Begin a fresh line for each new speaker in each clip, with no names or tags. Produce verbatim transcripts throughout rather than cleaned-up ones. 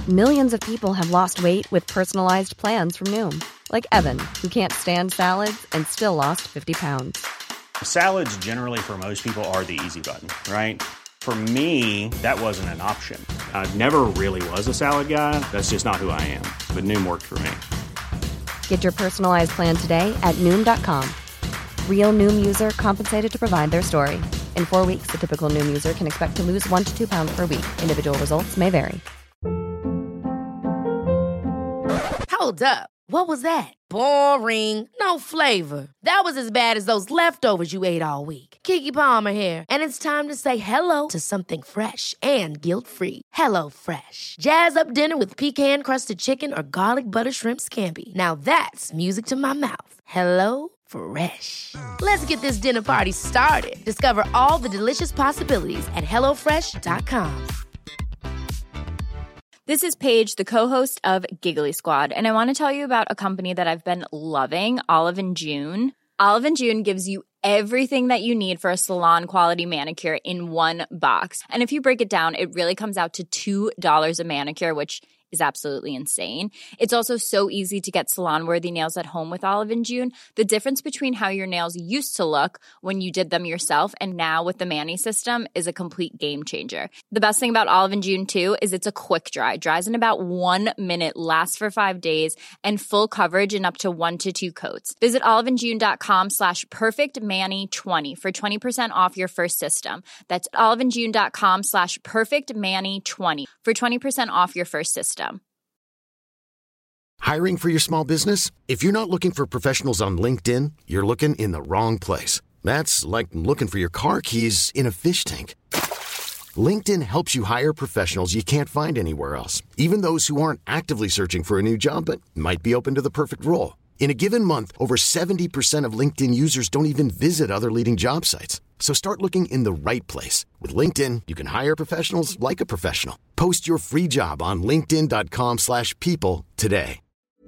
Millions of people have lost weight with personalized plans from Noom. Like Evan, who can't stand salads and still lost fifty pounds.
Salads generally for most people are the easy button, right? For me, that wasn't an option. I never really was a salad guy. That's just not who I am. But Noom worked for me.
Get your personalized plan today at Noom dot com. Real Noom user compensated to provide their story. In four weeks, the typical Noom user can expect to lose one to two pounds per week. Individual results may vary.
Hold up. What was that? Boring. No flavor. That was as bad as those leftovers you ate all week. Keke Palmer here, and it's time to say hello to something fresh and guilt-free. Hello Fresh. Jazz up dinner with pecan-crusted chicken or garlic butter shrimp scampi. Now that's music to my mouth. Hello Fresh. Let's get this dinner party started. Discover all the delicious possibilities at hello fresh dot com.
This is Paige, the co-host of Giggly Squad, and I want to tell you about a company that I've been loving, Olive and June. Olive and June gives you everything that you need for a salon-quality manicure in one box. And if you break it down, it really comes out to two dollars a manicure, which is absolutely insane. It's also so easy to get salon-worthy nails at home with Olive and June. The difference between how your nails used to look when you did them yourself and now with the Mani system is a complete game changer. The best thing about Olive and June, too, is it's a quick dry. Dries in about one minute, lasts for five days, and full coverage in up to one to two coats. Visit oliveandjune.com slash perfectmani20 for twenty percent off your first system. That's oliveandjune.com slash perfectmani20 for twenty percent off your first system.
Hiring for your small business? If you're not looking for professionals on LinkedIn, you're looking in the wrong place. That's like looking for your car keys in a fish tank. LinkedIn helps you hire professionals you can't find anywhere else, even those who aren't actively searching for a new job but might be open to the perfect role. In a given month, over seventy percent of LinkedIn users don't even visit other leading job sites. So start looking in the right place. With LinkedIn, you can hire professionals like a professional. Post your free job on linkedin.com slash people today.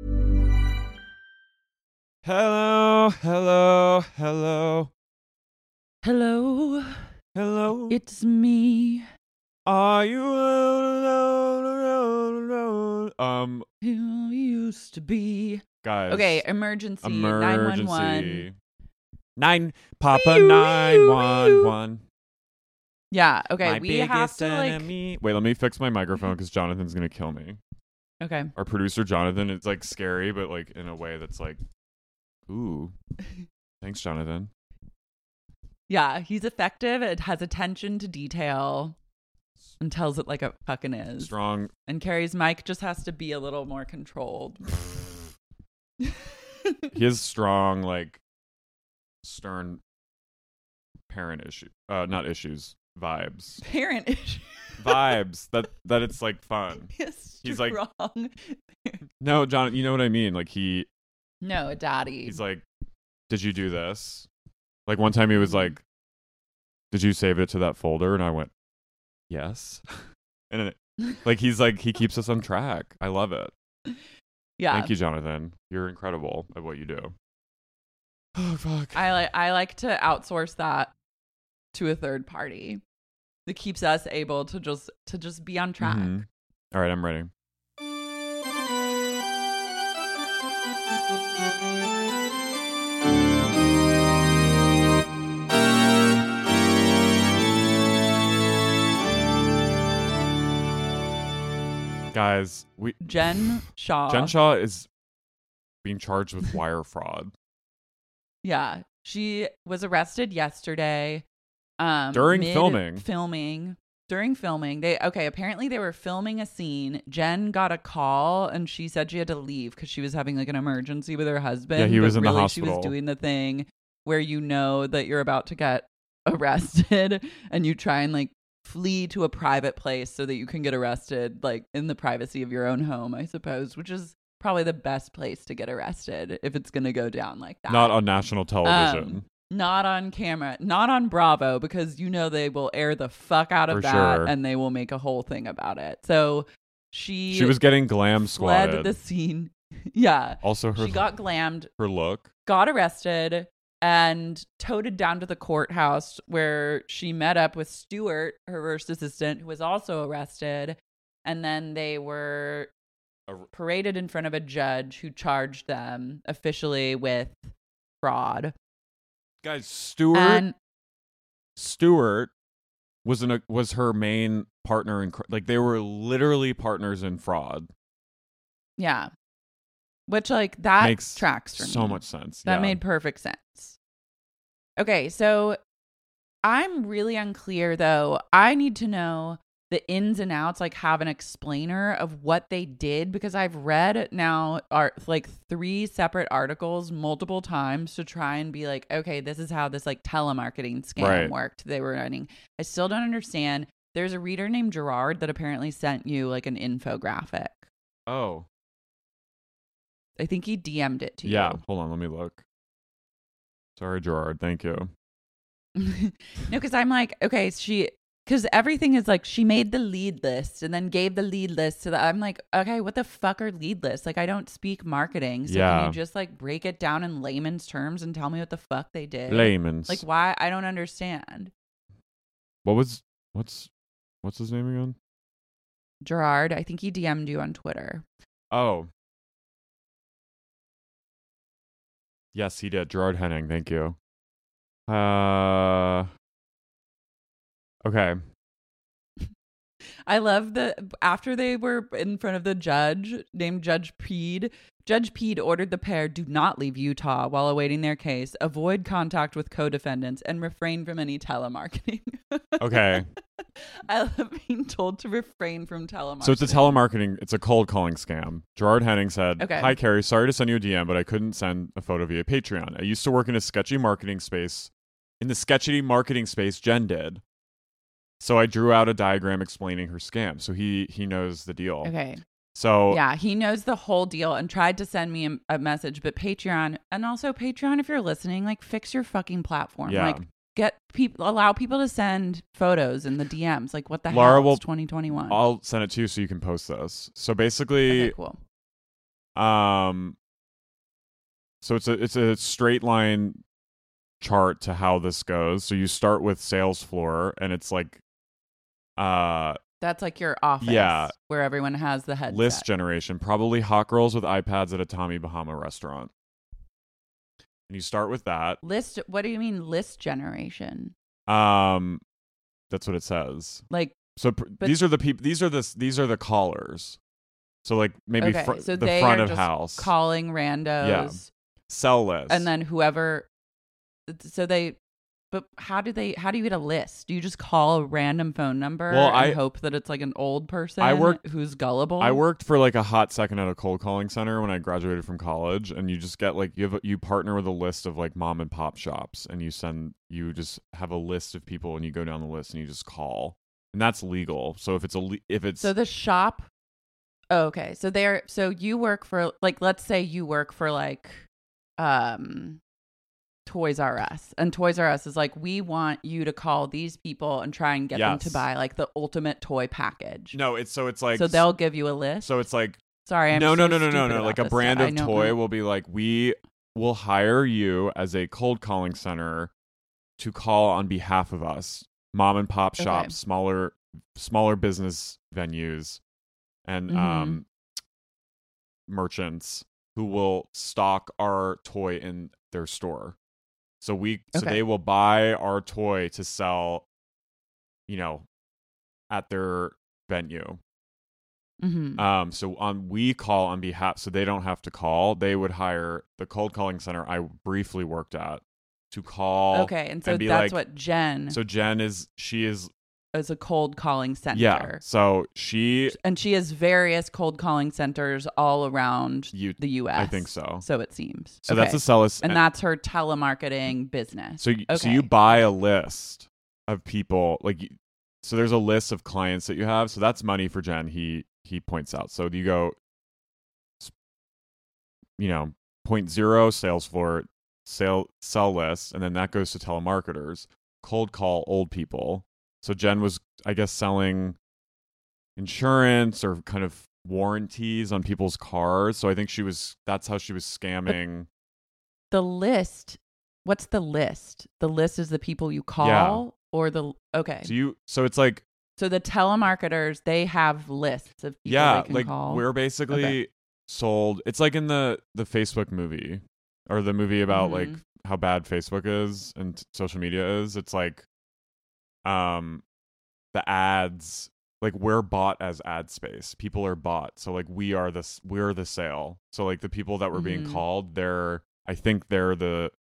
Hello, hello, hello.
Hello.
Hello.
It's me.
Are you alone, alone, alone, alone? Um,
Who used to be.
guys.
Okay, emergency.
Emergency.
nine one one.
Nine, Papa nine one one.
Yeah, okay,
My
we
biggest
have to like...
enemy. Wait, let me fix my microphone because Jonathan's going to kill me.
Okay.
Our producer, Jonathan, it's like scary, but like in a way that's like, ooh. Thanks, Jonathan.
Yeah, he's effective. It has attention to detail and tells it like it fucking is.
Strong.
And Carrie's mic just has to be a little more controlled.
He has strong, like, stern parent issue. Uh, not issues. Vibes.
Parent issue.
Vibes. That that it's like fun.
Yes,
He's like,
strong.
no, John, you know what I mean? Like he.
No, a daddy.
He's like, did you do this? Like one time he was like, did you save it to that folder? And I went, yes. And then it, like he's like, he keeps us on track. I love it.
Yeah.
Thank you, Jonathan. You're incredible at what you do. Oh, fuck.
I like I like to outsource that to a third party. That keeps us able to just to just be on track.
Mm-hmm. All right, I'm ready. Guys, we
Jen Shaw.
Jen Shaw is being charged with wire fraud.
Yeah, she was arrested yesterday. Um,
During
mid-
filming.
Filming. During filming. They okay, apparently they were filming a scene. Jen got a call and she said she had to leave because she was having like an emergency with her husband.
Yeah, he was
but
in the
really
hospital.
She was doing the thing where you know that you're about to get arrested and you try and like flee to a private place so that you can get arrested like in the privacy of your own home, I suppose, which is probably the best place to get arrested if it's going to go down like that.
Not on national television.
Um, not on camera. Not on Bravo, because you know they will air the fuck out of
For
that
sure.
and they will make a whole thing about it. So she
She was getting glam
fled
squatted.
the scene. Yeah.
Also, her
She got glammed,
her look.
got arrested, and toted down to the courthouse where she met up with Stuart, her first assistant, who was also arrested. And then they were paraded in front of a judge who charged them officially with fraud.
Guys, Stewart
And
Stewart was an, was her main partner in cr- like they were literally partners in fraud.
yeah. Which like that
Makes
tracks for
so
me.
much sense.
That
yeah.
made perfect sense. Okay, so I'm really unclear though. I need to know the ins and outs, like have an explainer of what they did, because I've read now are like three separate articles multiple times to try and be like, okay, this is how this like telemarketing scam
Right.
worked they were running. I still don't understand. There's a reader named Gerard that apparently sent you like an infographic.
Oh.
I think he D M'd it to
Yeah,
you.
hold on, let me look. Sorry, Gerard. Thank you.
No, because I'm like, okay, she, because everything is like, she made the lead list and then gave the lead list to the, I'm like, okay, what the fuck are lead lists? Like, I don't speak marketing. So
Yeah.
can you just like break it down in layman's terms and tell me what the fuck they did?
Layman's.
Like, why? I don't understand.
What was what's what's his name again?
Gerard, I think he D M'd you on Twitter.
Oh. Yes, he did. Gerard Henning, thank you. Uh Okay.
I love the after they were in front of the judge named Judge Peed. Judge Peed ordered the pair do not leave Utah while awaiting their case, avoid contact with co-defendants, and refrain from any telemarketing.
Okay.
I love being told to refrain from telemarketing.
So it's a telemarketing, it's a cold calling scam. Gerard Henning said,
Okay.
"Hi, Carrie. Sorry to send you a D M, but I couldn't send a photo via Patreon. I used to work in a sketchy marketing space. In the sketchy marketing space, Jen did. So I drew out a diagram explaining her scam. So he he knows the deal.
Okay.
So
Yeah, he knows the whole deal and tried to send me a, a message, but Patreon, and also Patreon, if you're listening, like fix your fucking platform.
Yeah.
Like get people, allow people to send photos in the D Ms. Like what the
Laura
hell?
will-
It's twenty twenty-one.
I'll send it to you so you can post this. So basically,
Okay, cool.
um, so it's a it's a straight line chart to how this goes. So you start with sales floor, and it's like, uh.
That's like your office,
Yeah.
where everyone has the headset.
List generation, probably hot girls with iPads at a Tommy Bahama restaurant. And you start with that.
List. What do you mean list generation?
Um, that's what it says.
Like
So pr-
But-
these are the people. These are the these are the callers. So like maybe
okay,
fr-
so
the
they
front
are
of
just
house
calling randos,
sell list,
and then whoever. So they. But how do they? How do you get a list? Do you just call a random phone number
Well,
and
I-
hope that it's like an old person
I worked-
who's gullible?
I worked for like a hot second at a cold calling center when I graduated from college, and you just get like you have a, you partner with a list of like mom and pop shops, and you send you just have a list of people, and you go down the list and you just call, and that's legal. So if it's a le- if it's
So the shop. Oh, okay, so they're so you work for like let's say you work for like, um, Toys R Us, and Toys R Us is like, we want you to call these people and try and get them to
Yes.
buy like the ultimate toy package.
no, it's so it's like
so they'll give you a list.
so it's like
Sorry, I'm
no
so
no no no no
stupid
no
about
like a
this
brand
stuff. I
of
don't
toy
know.
will be like, we will hire you as a cold calling center to call on behalf of us, mom and pop
Okay.
shops, smaller smaller business venues, and
Mhm.
um merchants who will stock our toy in their store. So we so
Okay.
they will buy our toy to sell, you know, at their venue.
Mhm.
Um, so on we call on behalf, so they don't have to call. They would hire the cold calling center I briefly worked at to call.
Okay, and so
be
that's
like-
what Jen
So Jen is she is
is a cold calling center.
yeah. So she
And she has various cold calling centers all around
You-
the U S.
I think so.
So it seems.
So that's
Okay.
a sell
and that's her telemarketing business.
So you, so
Okay.
you buy a list of people like you- so there's a list of clients that you have. So that's money for Jen. He he points out. So you go, you know, point zero sales floor sale sell list, and then that goes to telemarketers. Cold call old people. So Jen was, I guess, selling insurance or kind of warranties on people's cars. So I think she was. That's how she was scamming.
The list, what's the list? The list is the people you call or the okay.
So you. So it's like.
So the telemarketers, they have lists of people
Yeah,
they can
like
call.
we're basically
Okay.
sold. It's like in the the Facebook movie or the movie about
Mhm.
like how bad Facebook is and t- social media is. It's like um the ads, like we're bought as ad space. People are bought. So like we are this we're the sale. So like the people that were being
Mhm.
called, they're I think they're the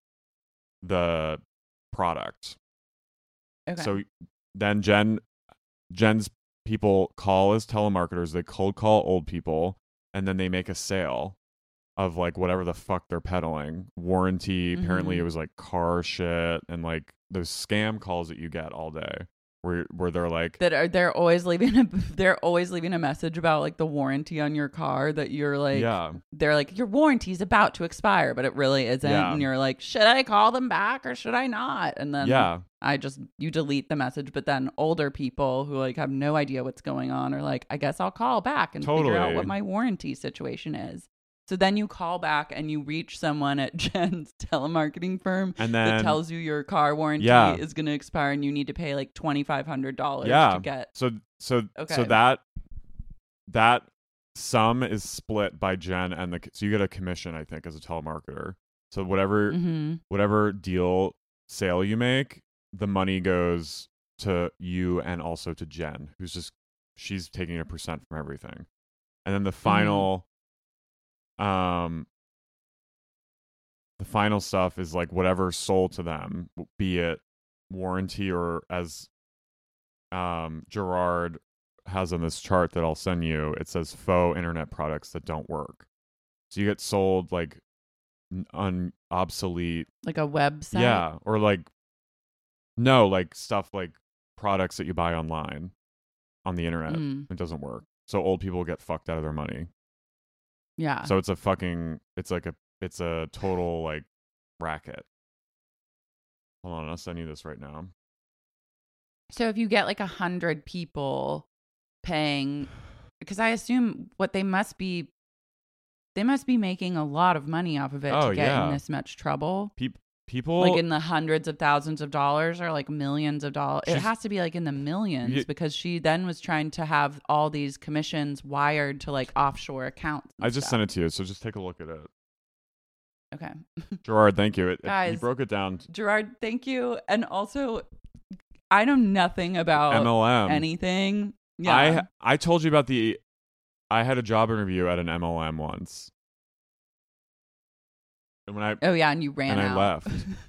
the product.
Okay.
So then Jen Jen's people call as telemarketers. They cold call old people, and then they make a sale of like whatever the fuck they're peddling. Warranty. Apparently,
Mhm.
it was like car shit and like those scam calls that you get all day, where where they're like,
that are they're always leaving a they're always leaving a message about like the warranty on your car that you're like
yeah,
they're like your warranty's about to expire, but it really isn't,
Yeah.
and you're like, should I call them back or should I not? And then
yeah,
I just you delete the message. But then older people who like have no idea what's going on are like, I guess I'll call back and figure out
Totally.
what my warranty situation is. So then you call back and you reach someone at Jen's telemarketing firm
and
that
then
tells you your car warranty
Yeah.
is going to expire and you need to pay like twenty-five hundred dollars
yeah.
to get.
So so
Okay.
so that that sum is split by Jen and the so you get a commission, I think, as a telemarketer. So whatever
Mm-hmm.
whatever deal sale you make, the money goes to you and also to Jen, who's just she's taking a percent from everything. And then the final um the final stuff is like whatever sold to them, be it warranty or as um Gerard has on this chart that I'll send you, it says faux internet products that don't work. So you get sold like n- un obsolete
Like a website.
yeah, or like no, like stuff like products that you buy online on the internet.
Mm.
It doesn't work. So old people get fucked out of their money.
Yeah.
So it's a fucking it's like a it's a total like racket. Hold on, I'll send you this right now.
So if you get like a hundred people paying, because I assume what they must be, they must be making a lot of money off of it
Oh,
to get
yeah.
in this much trouble.
Peop people
Like in the hundreds of thousands of dollars or like millions of dollars. It
She's-
has to be like in the millions
Ye-
because she then was trying to have all these commissions wired to like offshore accounts. and
I just
stuff.
sent it to you, so just take a look at it.
Okay.
Gerard, thank you. It, it- you
Guys,
broke it down.
Gerard, thank you. And also, I know nothing about
M L M.
anything. Yeah.
I I told you about the I had a job interview at an M L M once. And when I
oh, yeah. And you ran
and I
out.
left.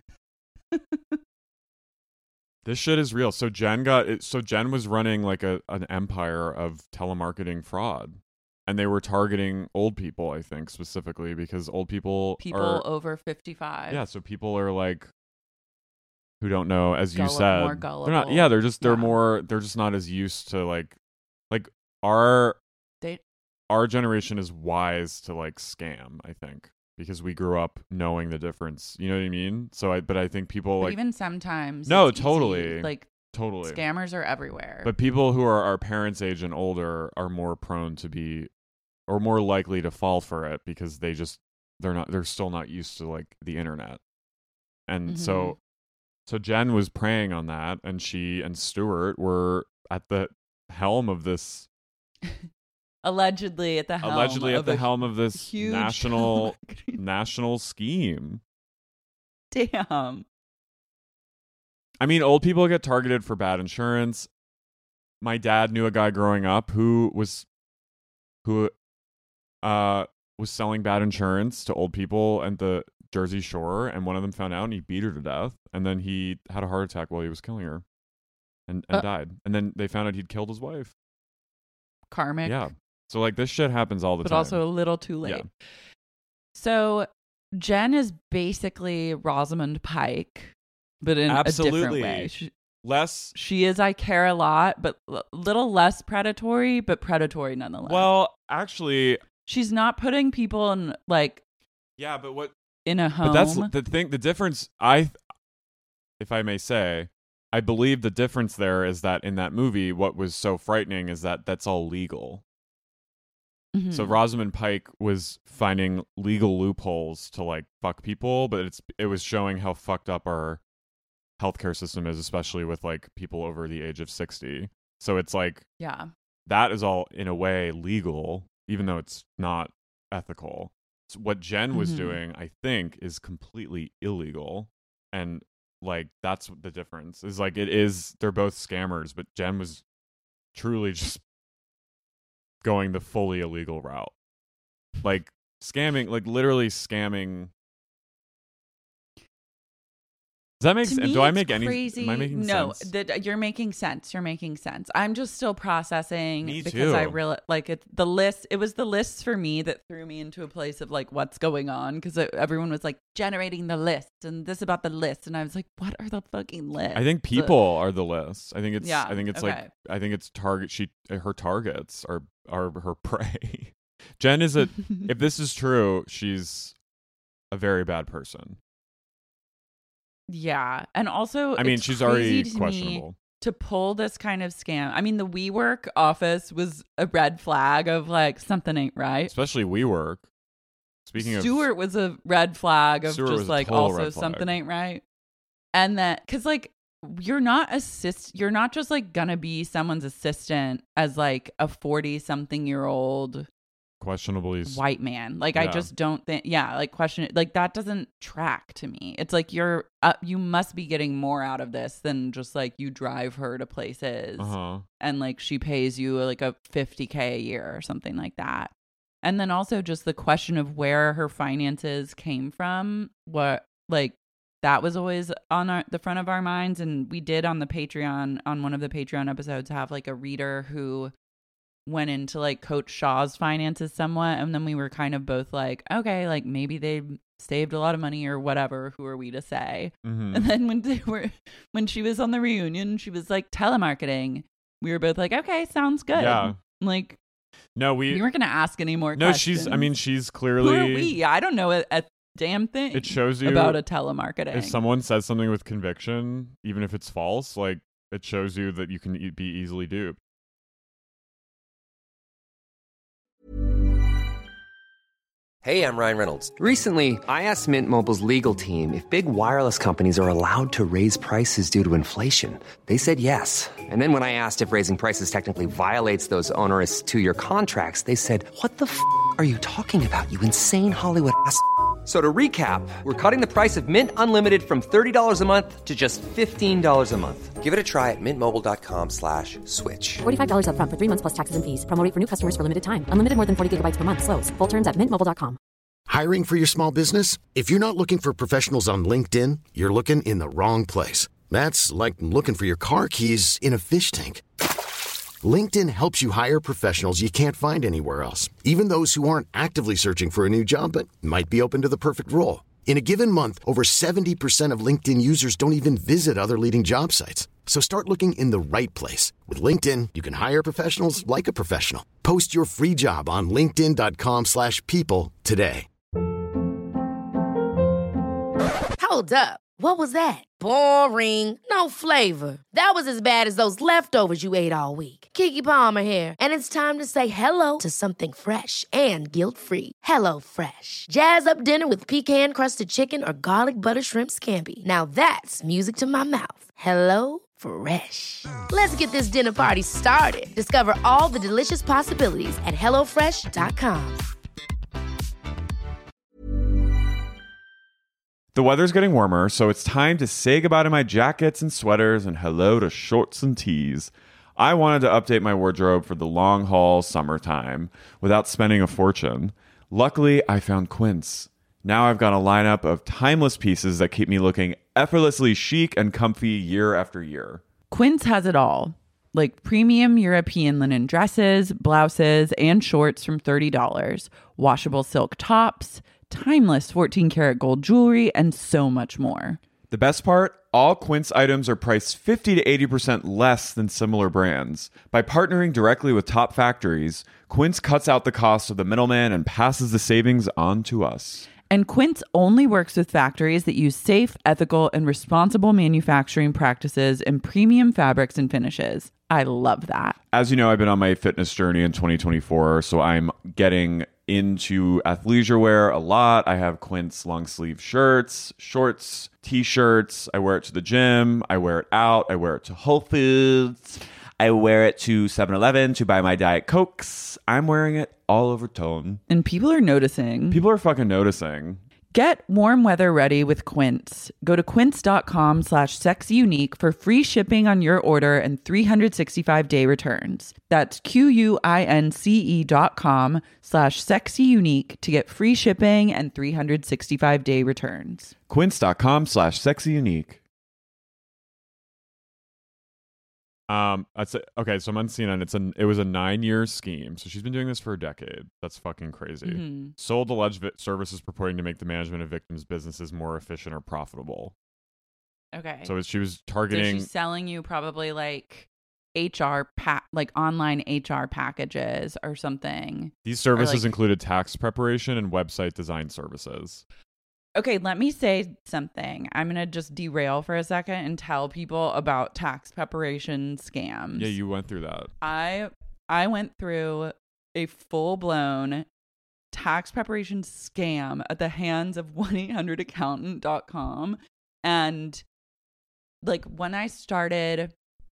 This shit is real. So Jen got it, so Jen was running like a an empire of telemarketing fraud. And they were targeting old people, I think, specifically because old people
People
are
over fifty-five.
yeah, so people are like who don't know, as you
Gulli-
said.
more
They're not
gullible.
yeah, they're just they're
Yeah.
more they're just not as used to like like our
They,
our generation is wise to like scam, I think. Because we grew up knowing the difference. You know what I mean? So I but I think people
but
like
even sometimes.
No,
it's easy.
totally.
Like,
totally.
scammers are everywhere.
But people who are our parents' age and older are more prone to be or more likely to fall for it because they just they're not they're still not used to like the internet. And
Mhm.
so so Jen was preying on that, and she and Stuart were at the helm of this
allegedly at the helm.
allegedly at
of
the
a
helm of this
huge
national
telemarketing-
national scheme.
Damn.
I mean, old people get targeted for bad insurance. My dad knew a guy growing up who was who uh was selling bad insurance to old people at the Jersey Shore, and one of them found out and he beat her to death, and then he had a heart attack while he was killing her and, and
Uh.
died. And then they found out he'd killed his wife.
Karmic.
Yeah. So like this shit happens all the
But
time.
also a little too late.
Yeah.
So Jen is basically Rosamund Pike, but in
Absolutely.
a different way. She,
Less
she is I Care a Lot, but a little less predatory, but predatory nonetheless.
well, actually,
she's not putting people in like
yeah, but what
in a home.
But that's the thing. The difference, I, if I may say, I believe the difference there is that in that movie, what was so frightening is that that's all legal.
Mhm.
So Rosamund Pike was finding legal loopholes to like fuck people, but it's it was showing how fucked up our healthcare system is, especially with like people over the age of sixty. So it's like,
Yeah.
that is all in a way legal, even though it's not ethical. So what Jen was
Mhm.
doing, I think, is completely illegal. And like, that's the difference is like, it is, they're both scammers, but Jen was truly just going the fully illegal route. Like scamming, like literally scamming. Does that make
To
sense?
me,
Do I
it's
make any?
crazy.
Am I making
no,
sense?
that you're making sense. You're making sense. I'm just still processing
Me
because I
too.
really like it. The list. It was the lists for me that threw me into a place of like, what's going on? Because everyone was like generating the list and this about the list, and I was like, what are the fucking lists?
I think people are the list. I think it's.
Yeah,
I think it's
okay.
like. I think it's target. She her targets are are her prey. Jen is a. If this is true, she's a very bad
Yeah, and also,
I mean,
it's
she's
crazy
already
to me
questionable.
to pull this kind of scam. I mean, the WeWork office was a red flag of like something ain't right.
Especially WeWork. Speaking
Stuart was a red flag of
Stuart was
just
a
like
total
also
red flag.
something ain't right. And that because like you're not assist you're not just like gonna be someone's assistant as like a forty something year old
of questionably.
white man. Like I
Yeah.
just don't think yeah, like question it like that doesn't track to me. It's like you're uh, you must be getting more out of this than just like you drive her to places
Uh huh.
and like she pays you like a fifty K a year or something like that. And then also just the question of where her finances came from, what like that was always on our, the front of our minds. And we did on the Patreon, on one of the Patreon episodes, have like a reader who went into like Coach Shaw's finances somewhat. And then we were kind of both like, okay, like maybe they saved a lot of money or whatever. Who are we to say?
Mm-hmm.
And then when they were, when she was on the reunion, she was like telemarketing. We were both like, okay, sounds good.
Yeah.
Like,
No, we.
we weren't going to ask any more
no,
questions.
she's. I mean, she's
who
clearly.
are we? I don't know a, a damn thing.
It shows you
about a telemarketing.
If someone says something with conviction, even if it's false, like it shows you that you can e- be easily duped.
Hey, I'm Ryan Reynolds. Recently, I asked Mint Mobile's legal team if big wireless companies are allowed to raise prices due to inflation. They said yes. And then when I asked if raising prices technically violates those onerous two-year contracts, they said, "What the f*** are you talking about, you insane Hollywood ass?" So to recap, we're cutting the price of Mint Unlimited from thirty dollars a month to just fifteen dollars a month. Give it a try at mintmobile.com slash switch.
forty-five dollars up front for three months plus taxes and fees. Promo rate for new customers for limited time. Unlimited more than forty gigabytes per month. Slows full terms at mint mobile dot com.
Hiring for your small business? If you're not looking for professionals on LinkedIn, you're looking in the wrong place. That's like looking for your car keys in a fish tank. LinkedIn helps you hire professionals you can't find anywhere else, even those who aren't actively searching for a new job but might be open to the perfect role. In a given month, over seventy percent of LinkedIn users don't even visit other leading job sites. So start looking in the right place. With LinkedIn, you can hire professionals like a professional. Post your free job on linkedin.com slash people today.
Hold up. What was that? Boring. No flavor. That was as bad as those leftovers you ate all week. Keke Palmer here, and it's time to say hello to something fresh and guilt-free. Hello Fresh. Jazz up dinner with pecan-crusted chicken or garlic butter shrimp scampi. Now that's music to my mouth. Hello Fresh. Let's get this dinner party started. Discover all the delicious possibilities at hello fresh dot com.
The weather's getting warmer, so it's time to say goodbye to my jackets and sweaters and hello to shorts and tees. I wanted to update my wardrobe for the long haul summertime without spending a fortune. Luckily, I found Quince. Now I've got a lineup of timeless pieces that keep me looking effortlessly chic and comfy year after year.
Quince has it all. Like premium European linen dresses, blouses, and shorts from thirty dollars, washable silk tops, timeless fourteen karat gold jewelry, and so much more.
The best part? All Quince items are priced fifty to eighty percent less than similar brands. By partnering directly with top factories, Quince cuts out the cost of the middleman and passes the savings on to us.
And Quince only works with factories that use safe, ethical, and responsible manufacturing practices and premium fabrics and finishes. I love that.
As you know, I've been on my fitness journey in twenty twenty-four, so I'm getting into athleisure wear a lot. I have Quince long sleeve shirts, shorts, t-shirts. I wear it to the gym. I wear it out. I wear it to Whole Foods. I wear it to seven eleven to buy my Diet Cokes. I'm wearing it all over Tone.
And people are noticing.
People are fucking noticing.
Get warm weather ready with Quince. Go to quince.com slash sexyunique for free shipping on your order and three hundred sixty-five day returns. That's Q-U-I-N-C-E dot com slash sexyunique to get free shipping and three hundred sixty-five day returns.
Quince.com slash sexyunique. Um, that's it. Okay, so I'm on C N N. It's an it was a nine year scheme. So she's been doing this for a decade. That's fucking crazy.
Mm-hmm.
Sold alleged vi- services purporting to make the management of victims' businesses more efficient or profitable.
Okay.
So she was
So
targeting.
she's selling you probably like H R pa- like online H R packages or something.
These services
like-
included tax preparation and website design services.
Okay, let me say something. I'm going to just derail for a second and tell people about tax preparation scams.
Yeah, you went through that.
I I went through a full-blown tax preparation scam at the hands of one eight hundred accountant dot com. And like when I started,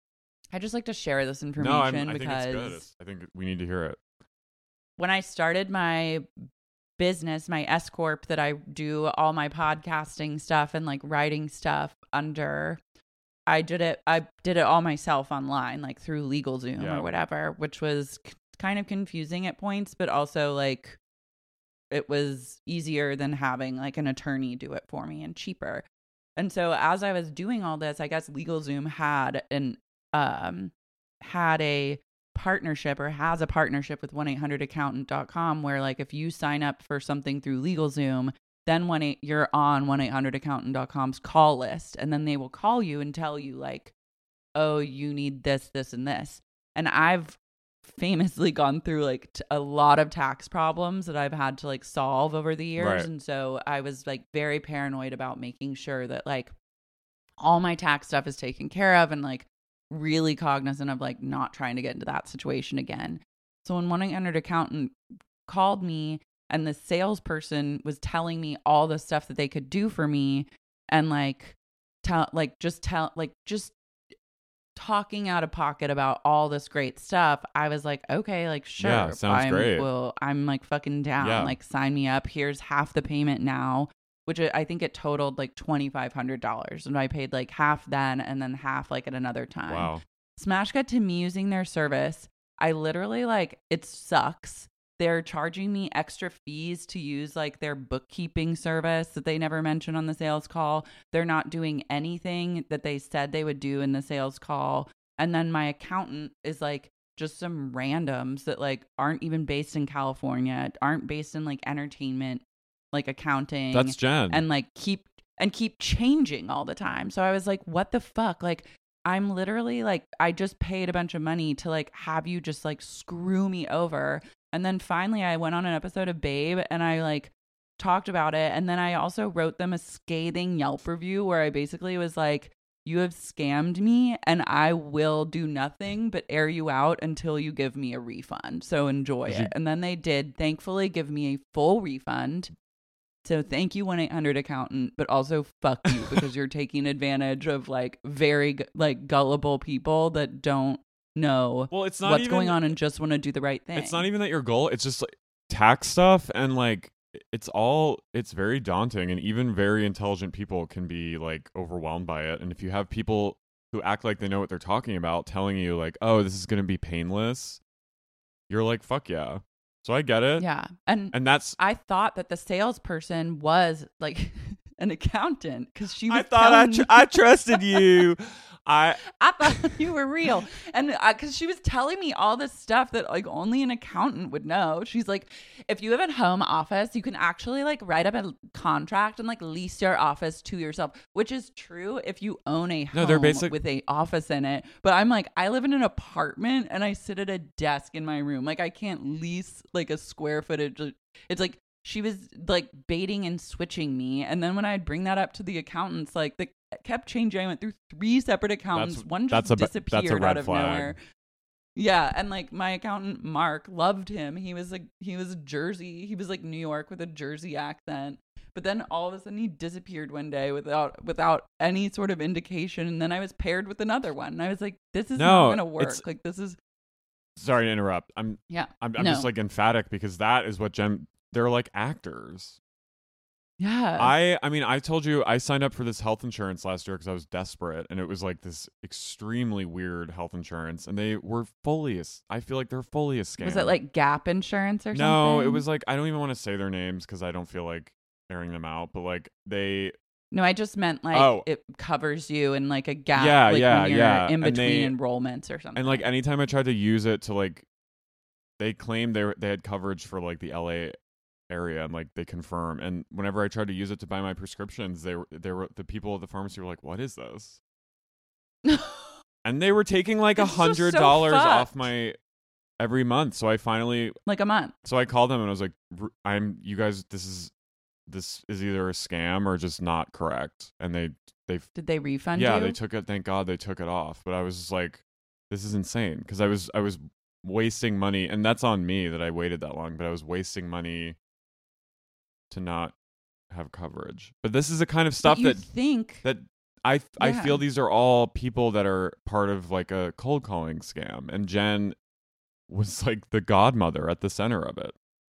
I just like to share this information
No, I'm, I
because
think it's good. It's, I think we need to hear it.
when I started my business, my S Corp that I do all my podcasting stuff and like writing stuff under, I did it, I did it all myself online, like through LegalZoom
Yeah.
or whatever, which was c- kind of confusing at points, but also like it was easier than having like an attorney do it for me and cheaper. And so as I was doing all this, I guess LegalZoom had an, um, had a partnership or has a partnership with one eight hundred accountant dot com where like if you sign up for something through LegalZoom, then when it, you're on one eight hundred accountant dot com's call list, and then they will call you and tell you like, oh, you need this, this, and this. And I've famously gone through like t- a lot of tax problems that I've had to like solve over the years.
Right.
And so I was like very paranoid about making sure that like all my tax stuff is taken care of and like really cognizant of like not trying to get into that situation again. So when one eight hundred accountant called me and the salesperson was telling me all the stuff that they could do for me and like tell like just tell like just talking out of pocket about all this great stuff, I was like, okay, like sure,
Yeah, sounds
I'm,
great.
Well, I'm like fucking down.
Yeah.
Like sign me up. Here's half the payment now. Which I think it totaled like twenty-five hundred dollars. And I paid like half then and then half like at another time.
Wow.
Smash cut to me using their service. I literally like, it sucks. They're charging me extra fees to use like their bookkeeping service that they never mentioned on the sales call. They're not doing anything that they said they would do in the sales call. And then my accountant is like just some randoms that like aren't even based in California, aren't based in like entertainment, like accounting.
That's Jen.
And like keep and keep changing all the time. So I was like, what the fuck? Like I'm literally like, I just paid a bunch of money to like have you just like screw me over. And then finally I went on an episode of Babe and I like talked about it. And then I also wrote them a scathing Yelp review where I basically was like, you have scammed me and I will do nothing but air you out until you give me a refund. So enjoy
Did
it.
you-
And then they did thankfully give me a full refund. So thank you one eight hundred accountant, but also fuck you because you're taking advantage of like very gu- like gullible people that don't know
Well, it's not
what's
even,
going on and just want to do the right thing.
It's not even that your goal. It's just like tax stuff and like it's all. It's very daunting, and even very intelligent people can be like overwhelmed by it. And if you have people who act like they know what they're talking about, telling you like, "Oh, this is going to be painless," you're like, "Fuck yeah." So I get it.
Yeah. And
And that's.
I thought that the salesperson was like an accountant because she was
I thought I
telling
tr-
me-
I trusted you. I
I thought you were real. And because she was telling me all this stuff that like only an accountant would know. She's like, if you have a home office, you can actually like write up a contract and like lease your office to yourself, which is true if you own a home
No, they're basic-
with a office in it. But I'm like, I live in an apartment and I sit at a desk in my room. Like I can't lease like a square footage. It's like, she was like baiting and switching me. And then when I'd bring that up to the accountants, like the kept changing. I went through three separate accountants.
That's-
One
that's
just
a ba- that's a
disappeared
red
out of
flag.
nowhere. Yeah, and like my accountant Mark loved him. He was like he was Jersey. He was like New York with a Jersey accent. But then all of a sudden he disappeared one day without without any sort of indication. And then I was paired with another one. And I was like, this is
No,
not going to work.
it's-
Like, this is,
Sorry to interrupt. I'm
yeah.
I'm, I'm
No.
just like emphatic because that is what Jen. They're like actors.
Yeah.
I I mean I told you I signed up for this health insurance last year because I was desperate, and it was like this extremely weird health insurance, and they were fully. A, I feel like they're fully a scam.
Was it like Gap Insurance or something?
No, it was like I don't even want to say their names because I don't feel like airing them out. But like they,
No, I just meant like
Oh.
it covers you in like a gap.
Yeah,
like
yeah,
when you're
yeah.
in
And they-
between enrollments or something.
and like anytime I tried to use it to like, they claimed they were, they had coverage for like the L A area, and like they confirm. And whenever I tried to use it to buy my prescriptions, they were they were the people at the pharmacy were like, "What is this?" And they were taking like a
It's just
hundred
so
dollars off
fucked.
my every month. So I finally,
like a month.
so I called them and I was like, "R- "I'm you guys. This is this is either a scam or just not correct." And they they
Did they refund
yeah
you?
they took it. Thank God they took it off. But I was just like, this is insane because I was I was wasting money, and that's on me that I waited that long. But I was wasting money to not have coverage. But this is the kind of stuff
But you
that
think
that I I
Yeah.
feel these are all people that are part of like a cold calling scam, and Jen was like the godmother at the center of it.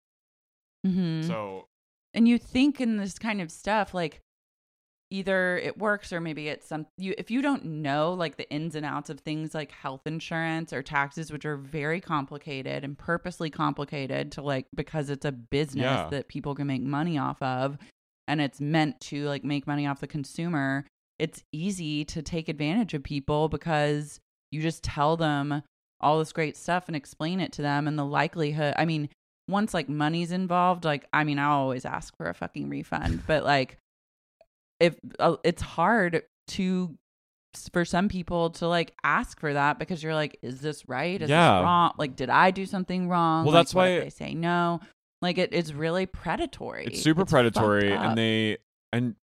Mhm.
So
and you think in this kind of stuff like either it works or maybe it's some you if you don't know like the ins and outs of things like health insurance or taxes, which are very complicated and purposely complicated to like because it's a business
Yeah.
that people can make money off of, and it's meant to like make money off the consumer, it's easy to take advantage of people because you just tell them all this great stuff and explain it to them. And the likelihood, I mean, once like money's involved, like, I mean, I always ask for a fucking refund, but like, if uh, it's hard to, for some people to like ask for that because you're like, is this right? Is
Yeah.
this wrong? Like, did I do something wrong?
Well,
Like,
that's
what
why-
if they say no. Like, it is really predatory.
it's super
fucked
predatory,
up.
and they and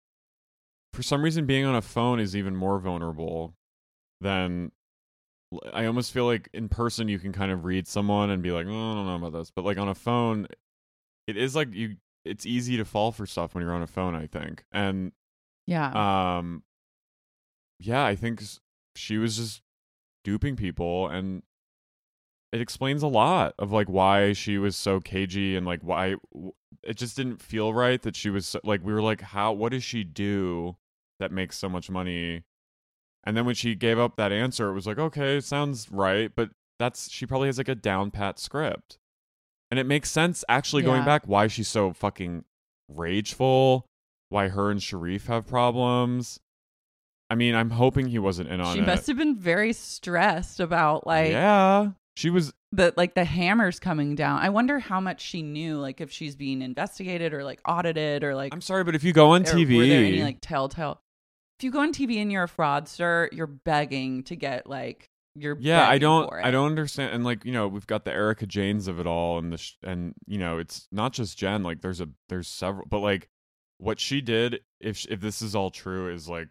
for some reason being on a phone is even more vulnerable than. I almost feel like in person you can kind of read someone and be like, oh, I don't know about this, but like on a phone, it is like you. It's easy to fall for stuff when you're on a phone, I think, and
yeah.
um, yeah, I think s- she was just duping people, and it explains a lot of like why she was so cagey and like why w- it just didn't feel right that she was so, like we were like, how what does she do that makes so much money? And then when she gave up that answer, it was like, okay, sounds right, but that's she probably has like a down pat script. And it makes sense actually going
Yeah.
back why she's so fucking rageful, why her and Sharif have problems. I mean, I'm hoping he wasn't in on
She
it.
must have been very stressed about like
yeah. She was
the like the hammers coming down. I wonder how much she knew, like if she's being investigated or like audited or like
I'm sorry, but if you go on
or
T V,
were there any like telltale? If you go on T V and you're a fraudster, you're begging to get like you're
yeah, I
begging
don't,
for it.
I don't understand. And like, you know, we've got the Erica Janes of it all, and the sh- and you know, it's not just Jen. Like, there's a there's several, but like, what she did, if sh- if this is all true, is like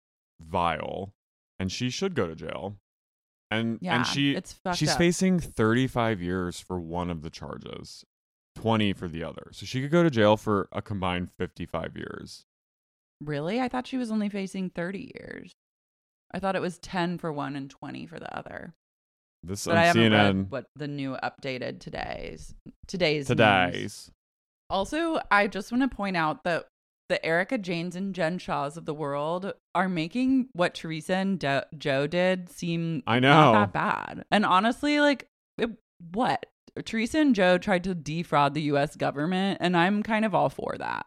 vile, and she should go to jail. And
Yeah,
and she
it's fucked
she's
up.
facing thirty-five years for one of the charges, twenty for the other. So she could go to jail for a combined fifty-five years.
Really? I thought she was only facing thirty years. I thought it was ten for one and twenty for the other.
This
But
on
I haven't
C N N
read what the new updated today's today's news.
today's.
Also, I just want to point out that the Erica Janes and Jen Shaws of the world are making what Teresa and Do- Joe did seem
I
not
know.
that bad. And honestly, like, it, what? Teresa and Joe tried to defraud the U S government, and I'm kind of all for that.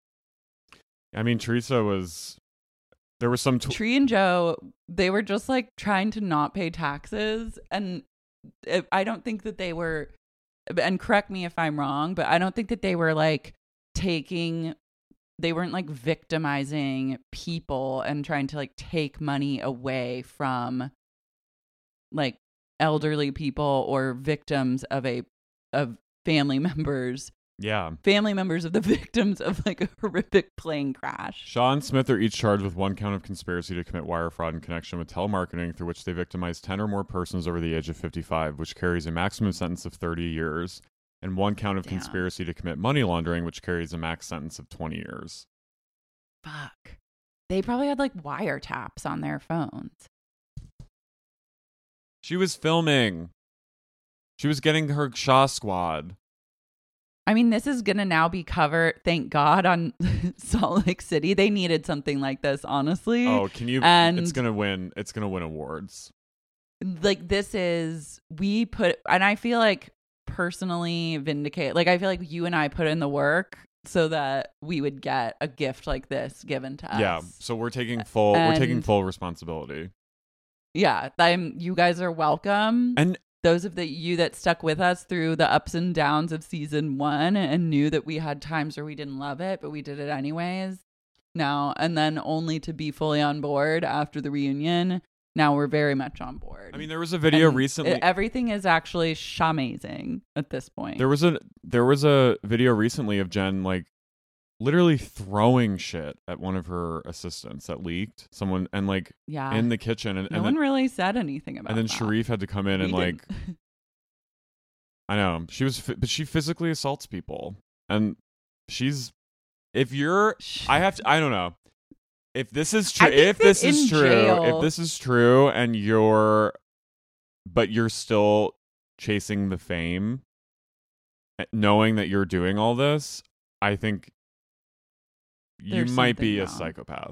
I mean, Teresa was. There was some. Tw-
Tree and Joe, they were just like trying to not pay taxes. And it, I don't think that they were, and correct me if I'm wrong, but I don't think that they were like taking, they weren't like victimizing people and trying to like take money away from like elderly people or victims of a, of family members.
yeah.
Family members of the victims of like a horrific plane crash.
Shaw and Smith are each charged with one count of conspiracy to commit wire fraud in connection with telemarketing through which they victimized ten or more persons over the age of fifty-five, which carries a maximum sentence of thirty years. and one count of
Damn.
conspiracy to commit money laundering, which carries a max sentence of twenty years.
Fuck. They probably had like wiretaps on their phones.
She was filming. She was getting her Shaw Squad.
I mean, this is going to now be covered, thank God, on Salt Lake City. They needed something like this, honestly.
Oh, can you?
And
it's going to win. It's going to win awards.
Like, this is, we put, and I feel like personally vindicate, like, I feel like you and I put in the work so that we would get a gift like this given to us.
Yeah. So we're taking full,
And-
we're taking full responsibility.
Yeah. I'm, you guys are welcome.
And
those of the you that stuck with us through the ups and downs of season one and knew that we had times where we didn't love it, but we did it anyways. Now, and then only to be fully on board after the reunion. Now we're very much on board.
I mean, there was a video
And
recently.
it- everything is actually shamazing at this point.
There was a there was a video recently of Jen like literally throwing shit at one of her assistants that leaked someone and like
yeah.
in the kitchen and,
no
and
one
then,
really said anything about
and then
that.
Sharif had to come in
We
and like
didn't-
I know she was fi- but she physically assaults people and she's if you're I have to I don't know if this is true
I think
if
that
this is
in
true
jail-
if this is true and you're but you're still chasing the fame knowing that you're doing all this, I think you
There's
might be
something
a
wrong.
psychopath.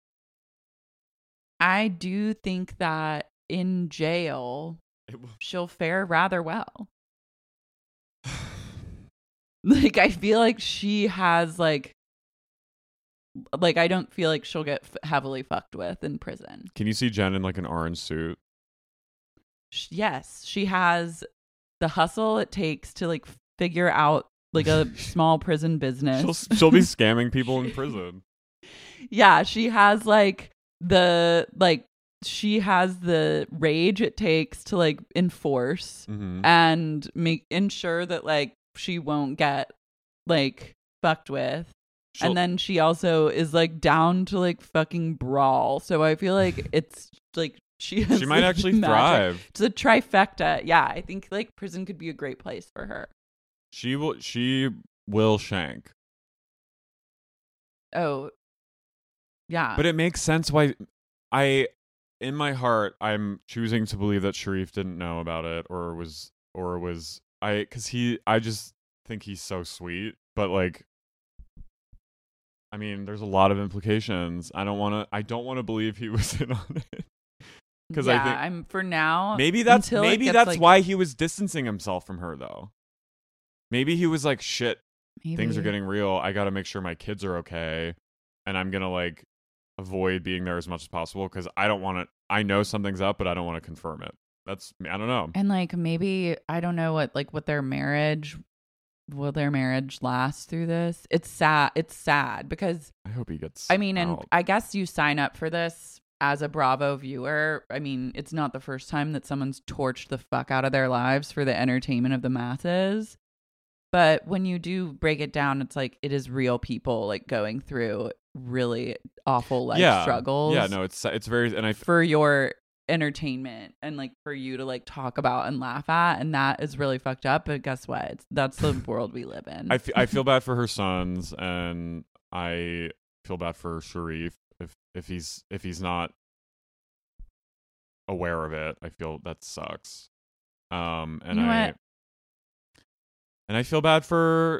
I do think that in jail,
It will-
she'll fare rather well. Like, I feel like she has, like, like, I don't feel like she'll get f- heavily fucked with in prison.
Can you see Jen in like an orange suit?
Sh- Yes, she has the hustle it takes to, like, figure out, like, a small prison business.
She'll she'll be scamming people in prison.
Yeah, she has, like, the, like, she has the rage it takes to, like, enforce
Mhm.
and make ensure that, like, she won't get, like, fucked with.
She'll-
And then she also is, like, down to, like, fucking brawl. So I feel like it's, like, she has
She might
this
actually
magic.
thrive.
It's a trifecta. Yeah, I think, like, prison could be a great place for her.
She will she will shank.
Oh, yeah.
But it makes sense why I in my heart I'm choosing to believe that Sharif didn't know about it or was or was I cuz he I just think he's so sweet, but like I mean, there's a lot of implications. I don't want to I don't want to believe he was in on it. Cuz
yeah,
I think
I'm for now.
maybe that's
until it
maybe
gets,
that's
like,
why he was distancing himself from her though. Maybe he was like, shit, things are
maybe.
getting real. I got to make sure my kids are okay. And I'm going to like avoid being there as much as possible because I don't want to. I know something's up, but I don't want to confirm it. That's, I don't know.
And like maybe I don't know what like what their marriage will their marriage last through this. It's sad. It's sad because
I hope he gets.
I mean, and
out.
I guess you sign up for this as a Bravo viewer. I mean, it's not the first time that someone's torched the fuck out of their lives for the entertainment of the masses. But when you do break it down, it's like it is real people like going through really awful life
yeah.
struggles.
Yeah, no, it's it's very, and I
for your entertainment and like for you to like talk about and laugh at, and that is really fucked up. But guess what? It's, that's the world we live in.
I, f- I feel bad for her sons, and I feel bad for Sharif if if he's if he's not aware of it. I feel that sucks. Um, and
You know
I
what?
and I feel bad for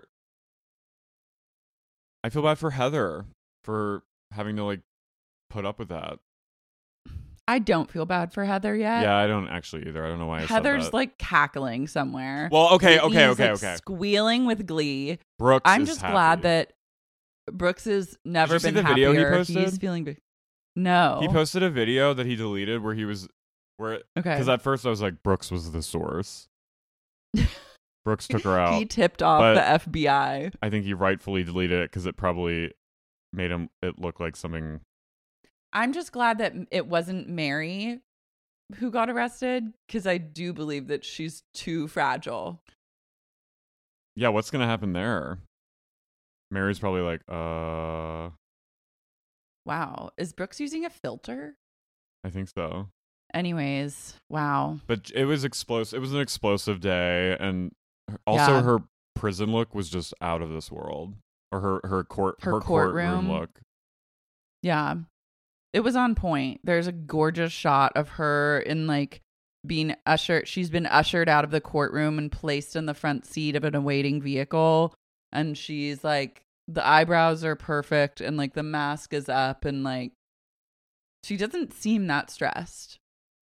I feel bad for Heather for having to like put up with that.
I don't feel bad for Heather yet.
Yeah, I don't actually either. I don't know why I
Heather's
said that.
like cackling somewhere.
Well, okay,
Whitney's,
okay, okay,
like,
okay.
squealing with glee.
Brooks
I'm
is
just
happy.
glad that Brooks has never
you see
been
the video he
happier.
posted?
He's feeling big. No.
He posted a video that he deleted where he was where
Okay.
because at first I was like Brooks was the source. Brooks took her out.
He tipped off
but
the F B I.
I think he rightfully deleted it because it probably made him it look like something.
I'm just glad that it wasn't Mary who got arrested because I do believe that she's too fragile.
Yeah, what's gonna happen there? Mary's probably like, uh,
Wow. Is Brooks using a filter?
I think so.
Anyways, wow.
But it was explosive. It was an explosive day, and also
Yeah.
her prison look was just out of this world. Or her her court
Her
her,
courtroom.
courtroom look.
Yeah. It was on point. There's a gorgeous shot of her in like being ushered. She's been ushered out of the courtroom and placed in the front seat of an awaiting vehicle. And she's like, the eyebrows are perfect and like the mask is up and like she doesn't seem that stressed.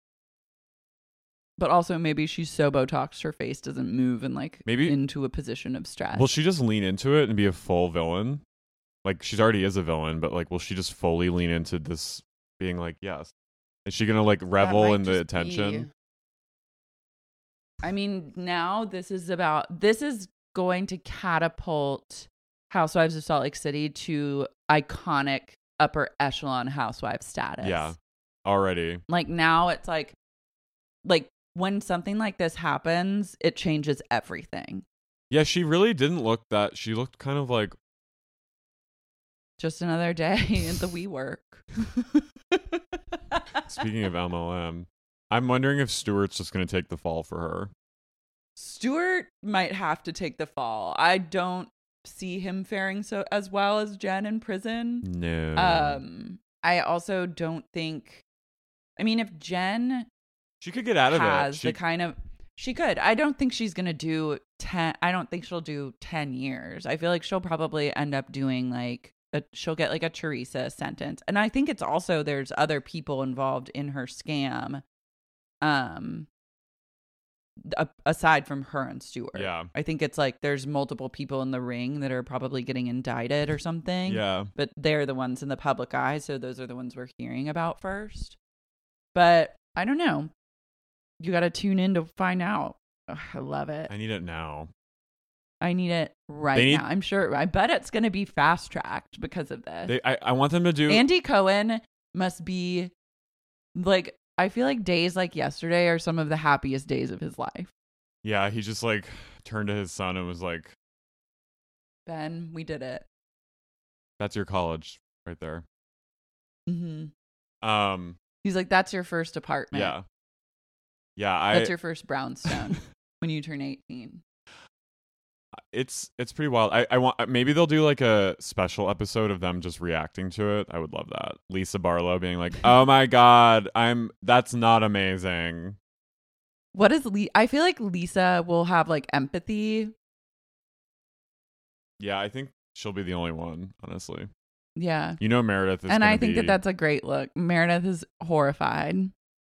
But also maybe she's so Botoxed her face doesn't move and like
Maybe-
into a position of stress.
Will she just lean into it and be a full villain? Like, she already is a villain, but like, will she just fully lean into this being like, yes? Is she gonna like revel
might
in the
just
attention?
be- I mean, now this is about, this is going to catapult Housewives of Salt Lake City to iconic upper echelon housewife status.
Yeah, already.
Like now it's like, like when something like this happens, it changes everything.
Yeah, she really didn't look that. She looked kind of like,
Just another day at the WeWork.
speaking of M L M, I'm wondering if Stuart's just gonna take the fall for her.
Stuart might have to take the fall. I don't see him faring so as well as Jen in prison.
No.
Um, I also don't think. I mean, if Jen
She could get out of it.
has
She,
the kind of she could. I don't think she's gonna do ten. I don't think she'll do ten years. I feel like she'll probably end up doing like a, she'll get like a Teresa sentence. And I think it's also there's other people involved in her scam. Um. A- aside from her and Stuart.
Yeah.
I think it's like there's multiple people in the ring that are probably getting indicted or something.
Yeah.
But they're the ones in the public eye, so those are the ones we're hearing about first. But I don't know. You got to tune in to find out. Ugh, I love it.
I need it now.
I need it right
They need-
now. I'm sure. I bet it's going to be fast tracked because of this.
They, I, I want them to do.
Andy Cohen must be like, I feel like days like yesterday are some of the happiest days of his life.
Yeah, he just like turned to his son and was like,
Ben, we did it.
"That's your college right there."
Mm-hmm.
Um.
He's like, that's your first apartment.
Yeah. Yeah. I.
That's your first brownstone when you turn eighteen.
It's it's pretty wild. I, I want maybe they'll do like a special episode of them just reacting to it. I would love that. Lisa Barlow being like, "Oh my god, I'm that's not amazing."
What is Le- I feel like Lisa will have like empathy.
Yeah, I think she'll be the only one, honestly.
Yeah.
You know Meredith is
And
gonna
I think
be,
that that's a great look. Meredith is horrified.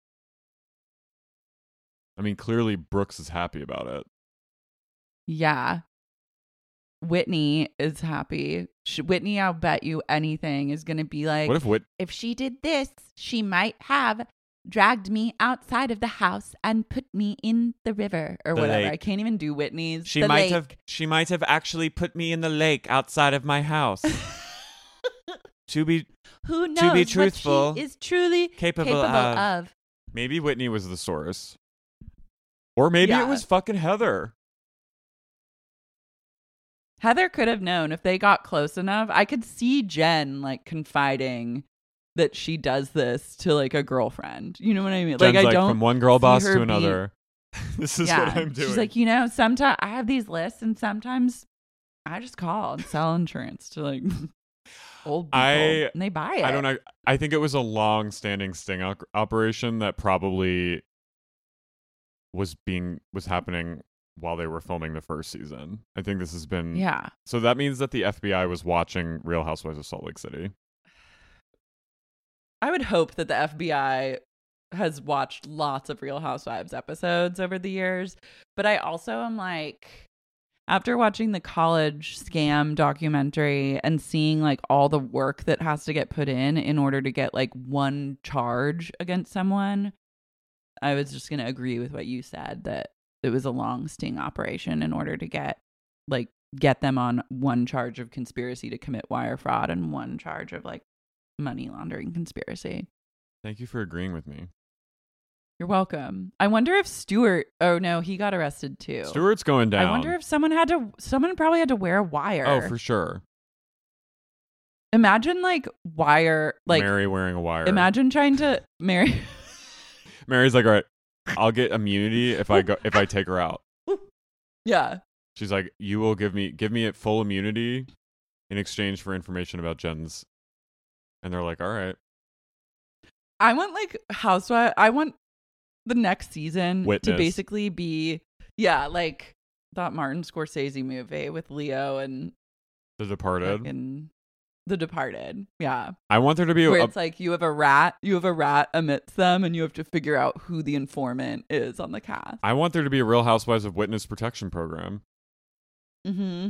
I mean, clearly Brooks is happy about it.
Yeah. Whitney is happy. Sh- Whitney, I'll bet you anything, is going to be like,
What if Whit
if she did this, she might have dragged me outside of the house and put me in the river or
The
whatever.
lake.
I can't even do Whitney's.
she
The
might
lake.
have she might have actually put me in the lake outside of my house. to be
Who knows
to be
what
truthful,
she is truly
capable,
capable,
of.
of.
Maybe Whitney was the source. Or maybe
Yeah.
it was fucking Heather.
Heather could have known if they got close enough. I could see Jen like confiding that she does this to like a girlfriend. You know what I mean?
Jen's
like I
like,
don't
from one girl
see
boss
her
to
be-
another. This is
yeah.
what I'm doing.
She's like, you know, sometimes I have these lists and sometimes I just call and sell insurance to like old people
I-
and they buy it.
I don't know. I think it was a long-standing sting op- operation that probably was being was happening while they were filming the first season. I think this has been
Yeah.
So that means that the F B I was watching Real Housewives of Salt Lake City.
I would hope that the F B I has watched lots of Real Housewives episodes over the years. But I also am like, after watching the college scam documentary and seeing like all the work that has to get put in in order to get like one charge against someone, I was just going to agree with what you said, that it was a long sting operation in order to get like get them on one charge of conspiracy to commit wire fraud and one charge of like money laundering conspiracy.
Thank you for agreeing with me.
You're welcome. I wonder if Stuart, oh no, he got arrested too.
Stuart's going down.
I wonder if someone had to, someone probably had to wear a wire.
Oh, for sure.
Imagine like wire, like
Mary wearing a wire.
imagine trying to marry.
Mary's like, all right, I'll get immunity if I go if I take her out.
Yeah.
She's like, you will give me give me full immunity in exchange for information about Jen's. And they're like, all right.
I want like housewife. I want the next season
Witness.
to basically be, yeah, like that Martin Scorsese movie with Leo and
The Departed.
fucking The Departed. Yeah.
I want there to be
Where
a,
it's like you have a rat, you have a rat amidst them, and you have to figure out who the informant is on the cast.
I want there to be a Real Housewives of Witness protection program.
Mm-hmm.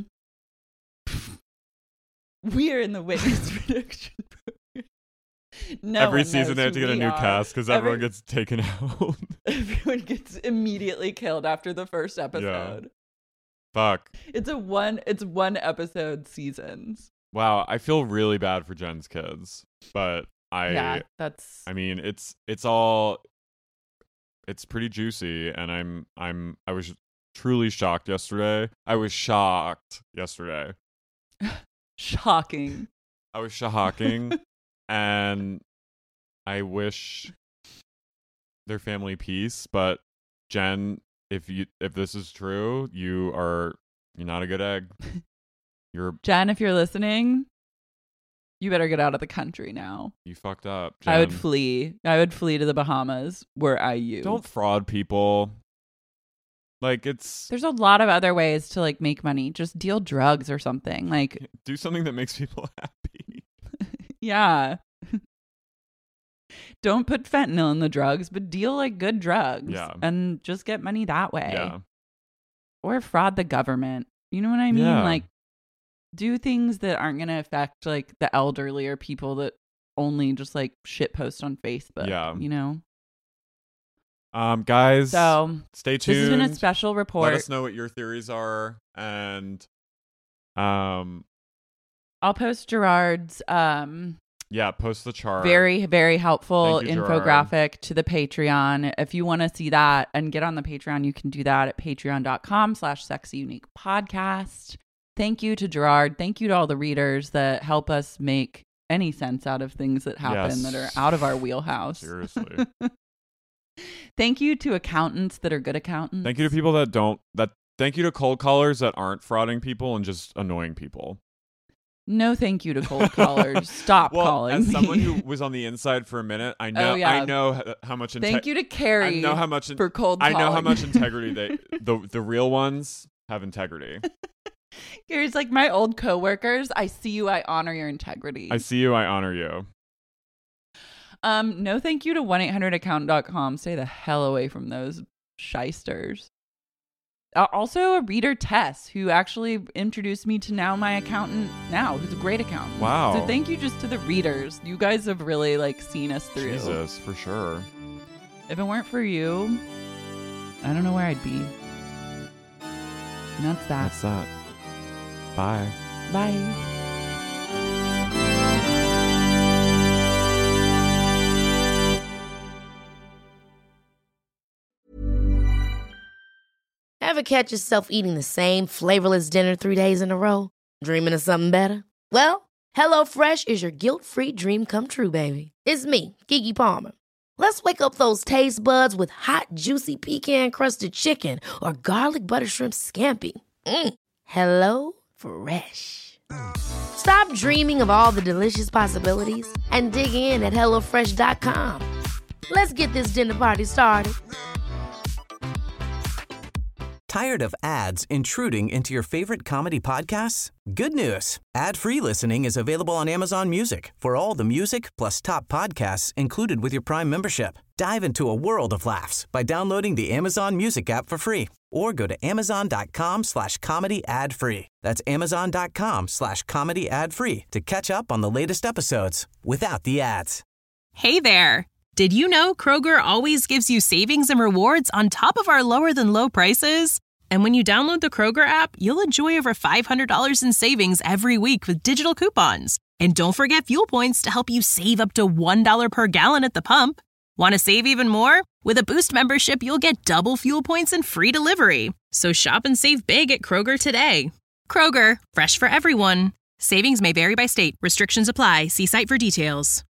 We're in the witness protection program. No
Every
one
season
knows
they have to
who
get a
we
new
are.
cast because
Every-
everyone gets taken out.
Everyone gets immediately killed after the first episode.
Fuck.
It's a one. It's one episode seasons.
Wow, I feel really bad for Jen's kids, but I
yeah, that's.
I mean, it's it's all it's pretty juicy, and I'm I'm I was truly shocked yesterday. I was shocked yesterday.
Shocking.
I was shocking, and I wish their family peace. But Jen, if you if this is true, you are you're not a good egg. You're
Jen, if you're listening, you better get out of the country now.
you fucked up. Jen.
I would flee. I would flee to the Bahamas. Were I you?
Don't fraud people. Like it's
There's a lot of other ways to like make money. Just deal drugs or something. Like,
do something that makes people happy.
yeah. Don't put fentanyl in the drugs, but deal like good drugs.
Yeah.
And just get money that way.
Yeah.
Or fraud the government. You know what I mean?
Yeah.
Like, do things that aren't going to affect like the elderly or people that only just like shit post on Facebook.
Yeah.
You know?
Um, guys,
So
stay tuned.
this has been a special report.
Let us know what your theories are, and um,
I'll post Gerard's um
yeah, post the chart.
very, very helpful
Thank you, Gerard.
infographic to the Patreon. If you want to see that and get on the Patreon, you can do that at patreon.com slash sexy unique podcast. Thank you to Gerard. Thank you to all the readers that help us make any sense out of things that happen
Yes.
that are out of our wheelhouse.
Seriously.
Thank you to accountants that are good accountants.
Thank you to people that don't that. Thank you to cold callers that aren't frauding people and just annoying people.
No, thank you to cold callers. Stop
well,
calling
as
me.
someone who was on the inside for a minute, I know
Oh, yeah.
I know h- how much. Inte-
Thank you to Carrie
I know how much in-
for cold
I
calling.
know how much integrity they the the real ones have integrity.
Carrie's like, my old coworkers, I see you, I honor your integrity.
I see you. I honor you.
Um, no thank you to one eight hundred account dot com. Stay the hell away from those shysters. Uh, also, a reader, Tess, who actually introduced me to now my accountant now, who's a great accountant.
Wow.
So thank you just to the readers. You guys have really like seen us through.
Jesus, for sure.
If it weren't for you, I don't know where I'd be. And that's that.
That's that. Bye.
Bye.
Ever catch yourself eating the same flavorless dinner three days in a row? Dreaming of something better? Well, HelloFresh is your guilt-free dream come true, baby. It's me, Keke Palmer. Let's wake up those taste buds with hot, juicy pecan-crusted chicken or garlic butter shrimp scampi. Mm. Hello Fresh. Stop dreaming of all the delicious possibilities and dig in at hello fresh dot com. Let's get this dinner party started.
Tired of ads intruding into your favorite comedy podcasts? Good news. Ad-free listening is available on Amazon Music for all the music plus top podcasts included with your Prime membership. Dive into a world of laughs by downloading the Amazon Music app for free or go to amazon.com slash comedy ad free. That's amazon.com slash comedy ad free to catch up on the latest episodes without the ads.
Hey there. Did you know Kroger always gives you savings and rewards on top of our lower than low prices? And when you download the Kroger app, you'll enjoy over five hundred dollars in savings every week with digital coupons. And don't forget fuel points to help you save up to one dollar per gallon at the pump. Want to save even more? With a Boost membership, you'll get double fuel points and free delivery. So shop and save big at Kroger today. Kroger, fresh for everyone. Savings may vary by state. Restrictions apply. See site for details.